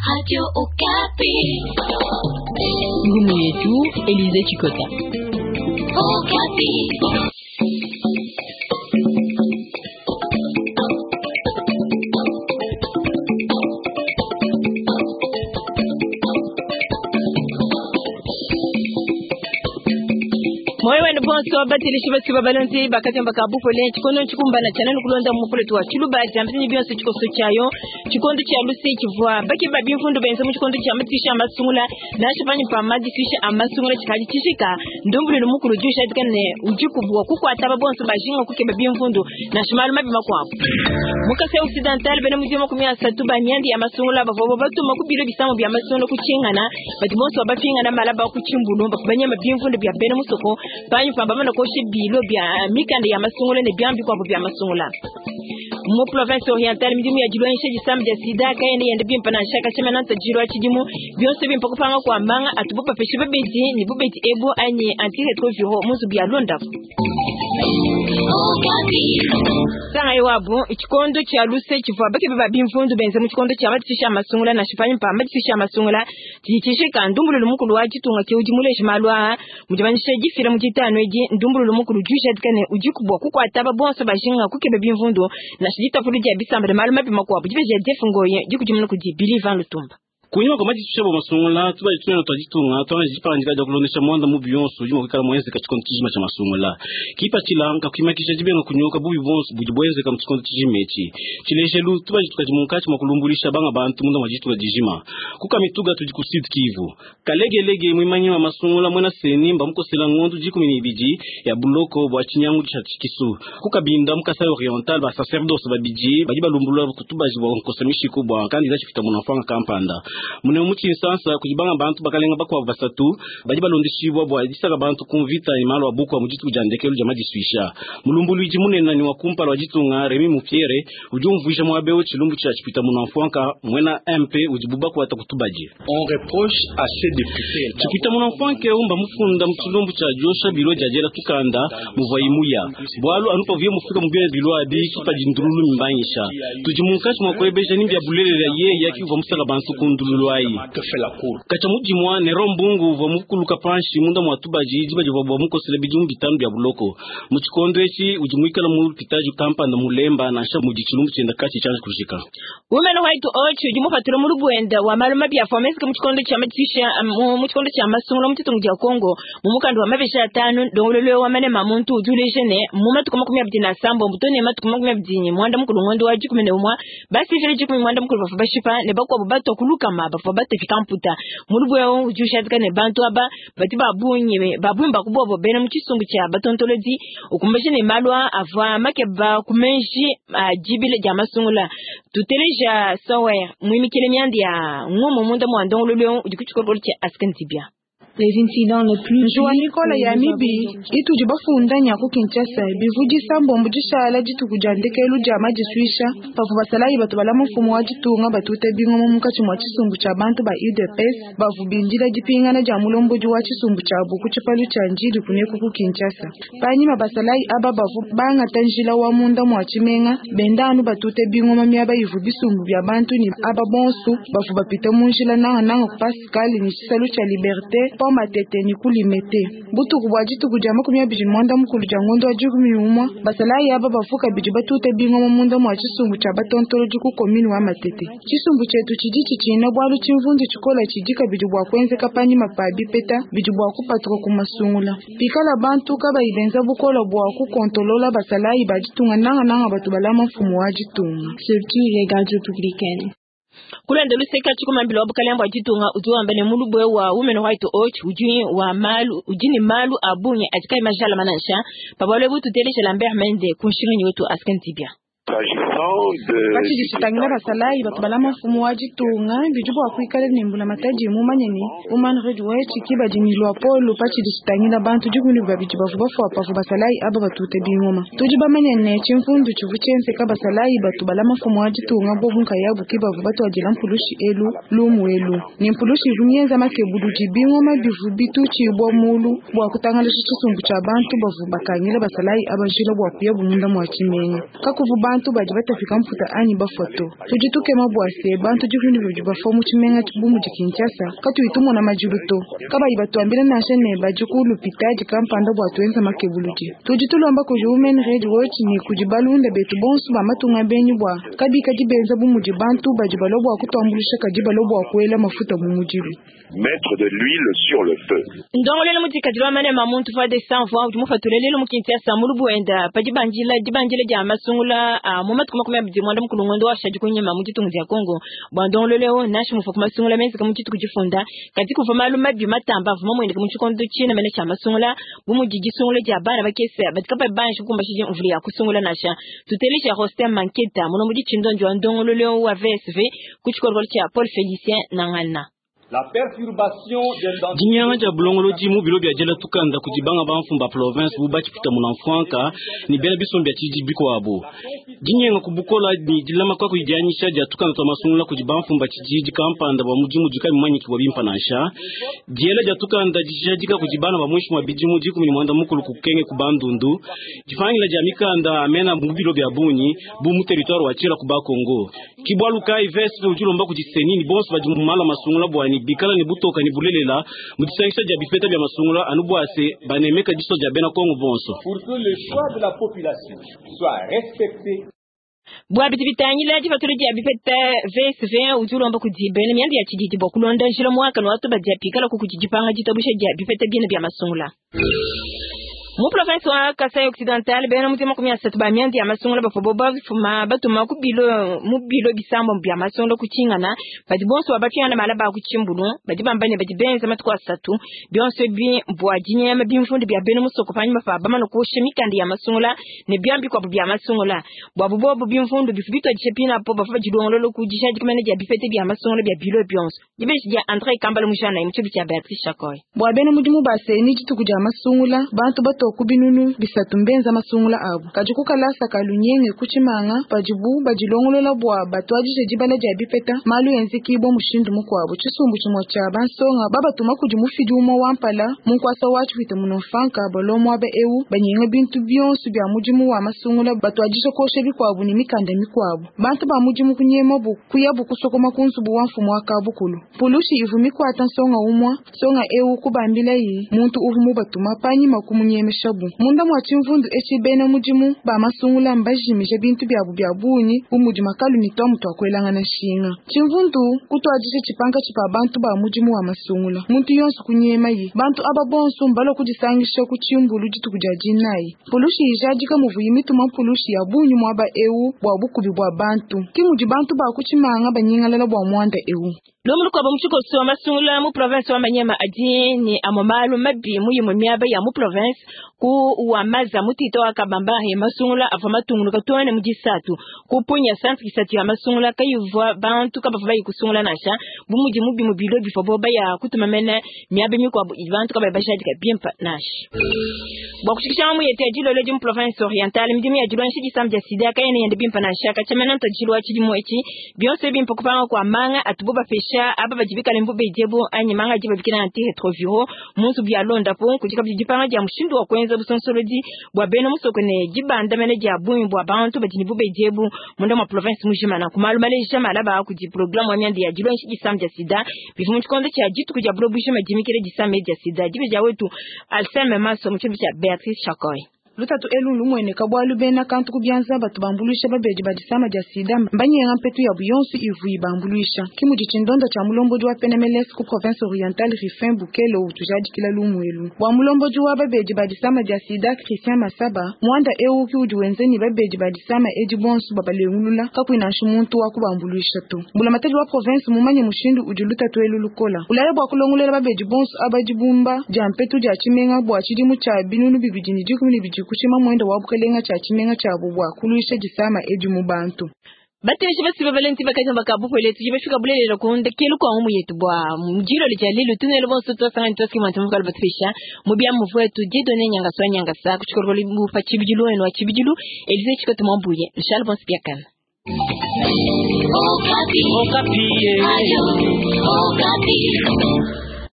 Radio Okapi. Ngumu yetu Elize Chikota. Okapi. Mwewe bonso batilishi basiba balonzi bakati mbakabuko le chikono chikumba na chanano kulonda mukule tuwa chiluba jamzini byose chikoso chayo chikondo cha lusi chivwa baki babimfundo benze mu chikondo cha matisha amasungula nashifanyi pa madifisha amasungula chikali chishika ndombule mukuru jusha dikane ujikubwa kuko ataba bonso bajinga kuke babimfundo nashimalu mabima kwapo mukase occidental bene mujema kumya satuba nyandi amasungula bavobo batu makubiro bisamo bya amasungula kuchingana bati bonso babapingana malaba kuchimbulu bakubanya mabimfundo bya bene musoko banyu famba bana ko shibilo bya mikande ya masungula ne byambi kwa bya masungula mu province orientale midimu ya jilwa nshe jisambe ya sida kaende yende bimpa na shaka chema nanta jirwa chidimu byose bimpa kupanga kwa manga atubupa peshe bebeti ni bubeti ebo anye antire troviro muzu bya londa Sanga iwabu chikondo cha luse chivwa bake baba bimfundu benze mu chikondo cha matisha masungula na shifanyi pa matisha masungula tichishika ndumbulu mukulu wachitunga ke ujimule shimalwa mujabanisha gifira mu kitano igi ndumbulu mukulu jusha dikane ujikubwa kuko ataba bonso bajinga kuke bimfundu na shijita fuluja bisamba malu mapima kwa bujibeje defungoye gikujimuna kuji Bilivan Lutumba Kunyuma kwa maji tushabo masungula tuba ituna twajitunga twana jipanjika da kulondesha mwanda mu biyonso jimo kikala mwenze ka chikondo kijima cha masungula kipa chilanka kuimakisha jibenga kunyoka bubi bonso bujibwenze ka chikondo kijimechi chilejelu tuba tukajimunkachi makulumbulisha banga bantu munda majitu jijima kuka mituga tujikusid kivu kalege mwimanyima masungula mwena seni mba mukosela ngondu jikumini biji ya buloko bwa chinyangu cha kisu kuka binda mukasa oriental ba sacerdoce ba biji bajiba lumbulula kutuba jibwa nkosamishi kubwa kandi zachifita munafanga kampanda mune muchi sansa kujibanga bantu bakalenga bakwa basatu baji balondishibwa bwa disaka bantu kunvita imalo abuko wa mujitu kujandekelu jamaji swisha mulumbulu iji munena ni wakumpa wajitunga Remi Mupiere ujumvuisha mwabeo chilumbu cha chipita munamfuanka mwena MP ujibuba kwa atakutubaji on reproche à ces députés chipita munamfuanke umba mufunda mchilumbu cha Josha bilo jajela tukanda muvaimuya bwalu anupa vye mufika mubene bilo adi kipa jindurulu mbanyisha tujimunkachi mwakoebeja nimbi ya bulele ya ye yaki uva musaka bantu kundu que fait la cour kachamuji mwa ne rombungu va mukuluka panshi munda mwatuba jiji baje va muko selebijum bitambi ya buloko muchikondo echi ujimwikala mu pitaji kampanda mulemba na sha mujichilumbu chenda kachi chanje kushika women white ocho jimufatira mu rubwenda wa maluma bya fomeska muchikondo cha matisha muchikondo cha masungula mutitungu ya Kongo mumukando wa mabesha 5 dongolele wa mane mamuntu udulejene mumatu kama kumya bidina sambo mutone matu kama kumya bidinyi mwanda mukulu ngondo wa jikumene umwa basi jere jikumi mwanda mukulu bafa bashipa ne bakwa bubato kuluka bafa bate fikamputa mulubwe ujusha dikane bantu aba batiba bunye babumba kubobo bene mukisungu cha batontolozi ukumbashe ne malwa ava makeba kumenji jibile jamasungula tuteleja sawe mwimikile myandi ya ngomo munda mwandongololo ujikuchikolo cha askantibia les incidents les plus Joanikola ya mibi itu jibafunda nyaku Kinshasa bivuji sambo mbujishala jitu kujandeke elu jama jiswisha pafu basalayi batu balamu mfumu wa jitunga batute bingo mumukati mwa chisumbu cha bantu ba UDPS bavu binjila jipinga na jamulombo juwa chisumbu cha buku chipalu cha njiri kuneku ku Kinshasa panyima basalayi aba bavu banga tanjila wa munda mwa chimenga bendanu batute bingo mamyaba ivu bisumbu bya bantu ni aba bonsu bavu bapita munjila nanga Pascal ni chisalu cha liberté matete ni kulimete butu kubwajitu kujama kumya biji mwanda mukulu jangondo ajugumi umwa basalayi aba bafuka biji batute bingo munda mwa chisumbu cha batontolo jiku komini wa matete chisumbu chetu chijichi china bwalu chimvundu chikola chijika biji bwa kwenze kapanyi mapabi peta biji bwa kupatro kumasungula pikala bantu kaba ibenza bukola bwa kukontolola basalayi bajitunga nanga batu balama mfumu wajitunga surtout les gardes républicaines kulenda luseka chikuma mbilo wabukalembo ajitunga utuambane mulubwe wa women white oach ujini malu abunye ajikai majala manansha pabale butu telisha Lambert Mende kunshirini wetu askantibia Bachi jisitangina basalayi batu balama mfumu wajitunga bijubu wakuikale nimbula mataji mumanyeni Woman Red Watch kiba jinilwa polo bachi jisitangina bantu juguni babijiba vubafu wapafu basalayi aba batute bingoma tujiba manyene chimfundu chuvuchense ka basalayi batu balama mfumu wajitunga bobunka yabu kiba vubatu wajila mpulushi elu lumu elu ni mpulushi rumienza makebudu jibingoma bivubitu chibwa mulu bwa kutangalisha chisumbu cha bantu bavu bakanyila basalayi aba jila bwa kuyabu munda mwa chimenga kakuvu bantu bantu baji batafika mfuta ani ba foto tujituke mabwase bantu jikuni byo bafomu chimenga chibumu jikinchasa katu itumo na majuruto kaba ibatuambira na shene bajikulu pitaji kampanda bwa twenza makebuluji tujitulomba ku Human Rights Watch ni kujibalunda betu bonsu ba matunga benyu bwa kabi kajibenza bumuji bantu bajibalobwa kutambulisha kajibalobwa kwela mafuta bumujiru mettre de l'huile sur le feu. Ndongo lelo mutika jwa mane mamuntu fa de sans voix mufatule lelo mukintia mulubu enda pajibanjila ja masungula mumat kuma kuma bidimwanda mkulungondo wa shaji kunye mamuti tungu ya Kongo bandongo lelo nashi mufa kuma sungula menzi kamuti tukujifunda kati kufa maluma bi matamba vuma mwende kamuchikondo china mene cha masungula bumujiji sungula ja bana bakese batikapa banshi kumba shiji mvuli ya kusungula nasha tutelisha hostel manketa muno muji chindonjo ndongo lelo wa VSV kuchikorgol cha Paul Félicien Nangana. La perturbation Jinyanga ja bulongolo ji mu bilo bya jela tukanda kujibanga banfumba province bubaki pita munamfwanka ni bela bisombe chiji biko abo. Jinyanga kubukola ni dilama kwa kujanyisha ja tukanda to masungula kujibanfumba chiji kampanda ba mujimu jika mmanyi kiwa bimpa nasha. Jela ja tukanda jijajika kujibana ba mwisho wa bijimu jiku ni mwanda mukulu kukenge kubandundu. Jifangila jamikanda amena mubilo bya bunyi bu mu territoire wa chira kuba Kongo. Kibwalu kai vest ujulomba kujiseni ni bonso bajumala masungula bwani bikala ni butoka ni bulelela mutisangisha ja bifeta bya masungula anubwase banemeka jiso ja bena Kongo bonso pour que le choix de la population soit respecté. Bwa bitibitanyila jifatule ja bifeta VSV ujulomba kujibene myandi ya chijiji bokulonda njira mwaka no watu bajya pikala kukujipanga jitabusha ja bifeta bya masungula. Mu province wa Kasai Occidental bena mutima kumya satba myandi ya masungula bafoboba fuma batuma ku bilo bisambo bya masungula kuchingana badibonso abafyana malaba kuchimbulu badibambanye badibenza matwa 3 byonse bi bwajinye mabimfundi bya bena musoko fanyi mafa bamano ko shemikandi ya masungula ne byambi kwa bya masungula bwabubobo bimfundi bifibito jepina po bafa jidongolo kujishaji kumene ja bifete bya masungula bya bilo byonso jibeshi ja André Kambala mushana imchibi cha Beatrice Chakoy bwa bena mudimu baseni jitukuja masungula bantu bato kubinunu bisatumbenza masungula abo kajukuka lasa kalunyenge kuchimanga pajibu bajilongolola bwa batwajije jibala ja bifeta malu enziki bo mushindu mukwabo chisumbu chimwa cha bansonga baba tuma kujimufidi umo wampala munkwasa wachu fite munonfanka bolomo abe eu banyenga bintu byonsu bya mujimu wa masungula batwajije koshe bikwabo ni mikanda mikwabo bantu ba mujimu kunyema bu kuyabu kusokoma kunsubu wamfumu wakabukulu pulushi ivumi kwa tansonga umwa songa eu kubambila yi muntu uvumu batuma panyi makumunyeme shabu munda mwa chimvundu echibena mujimu ba masungula mbajimije bintu bya bunyi umujima kalu ni tomu twakwelanga na shinga chimvundu kutwajije chipanga chipa bantu ba mujimu wa masungula muntu yonsu kunyema yi bantu ababonsu mbalo kujisangisha kuchimbulu jitu kujajinayi pulushi ijajika muvuyimitu mampulushi ya bunyi mwaba eu bwa bukubi bwa bantu kimuji bantu ba kuchimanga banyingalala bwa mwanda eu Lomulu kwa mchuko so masungula mu province wa Manyema adini amomalu mabi mu yimumyaba ya mu province ku uamaza mutito akabamba he masungula afamatungulu katone mujisatu kupunya centre kisatu ya masungula kayuvwa bantu kabava yikusungula nasha bumuji mubi mubilo bifoboba ya kutumamena myabe mikwa bantu kababashaji kabimpa nashi Bokushikisha mu yete jilo leji mu province orientale mdimi ya jilo nshiji samja sida kayene yende bimpa nasha kachamena nto jilo achidi mwechi bionse bimpa kupanga kwa manga atububa fesha aba bajibika lembo bejebo anyimanga jiba bikina anti retroviro muntu bya londa po kujika bijipanga ja mushindu wa kwenza busonsolodi bwa beno musoko ne jibanda mene ja bunyi bwa bantu bajini bube jebu munda ma province mujima na kumalu maleja malaba kuji program wanyandi ya jilo nshiji samja sida bifumu chikondo cha jitu kuja blo bujima jimikire jisame ja sida jibe ja wetu alseme maso mchibi cha Beatrice Chakoy lutatu elulu mwene kabwalu bena kantu kubyanza batu bambulisha babeji badisama ja sida mbanyenga mpetu ya buyonsu ivu bambulisha kimuji chindonda cha mulombo jwa penemeles ku province orientale Rifin Bukele utujaji kila lumwelu wa mulombo jwa babeji badisama ja sida Christian Masaba mwanda eu ki ujuwenzeni babeji badisama eji bonsu babalengulula kakwina shumuntu wa kubambulisha tu bula mataji wa province mumanye mushindu ujuluta elulu kola ulale bwa kulongulela babeji bonsu abajibumba ja mpetu ja chimenga bwa chidimu cha binunu bibijini jikumi biju kushima mwendo wabukelenga cha chimenga cha bubwa kuluisha jisama eju mubantu Bateshi basiba valenti bakaza bakabuko letu jibefika bulele kunde kelu kwa umu yetu bwa mjiro lijalilu tunelo bonso tosanga ntoski mwantamu kala batfisha mubia mvuetu jidone nyanga sa kuchikoroli bufa chibijilu eno wa chibijilu elize chikote mwambuye nshalo bonsi piakana Okapi.